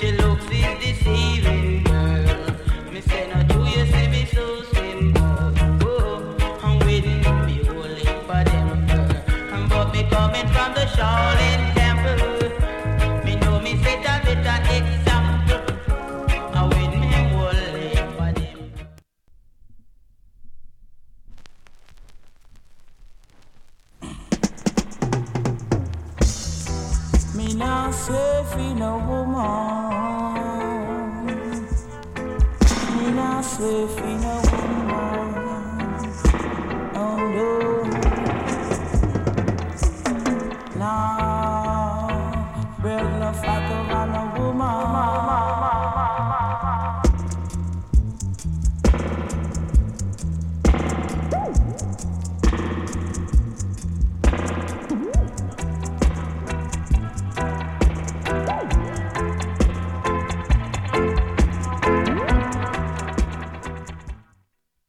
she looks is deceiving, girl. Me say no do you see me so simple. Oh, I'm waiting me only for them, girl. But me coming from the Shaolin Temple. Me know me set a better example. I wait me only for them. Me not safe in a woman. Me not safe in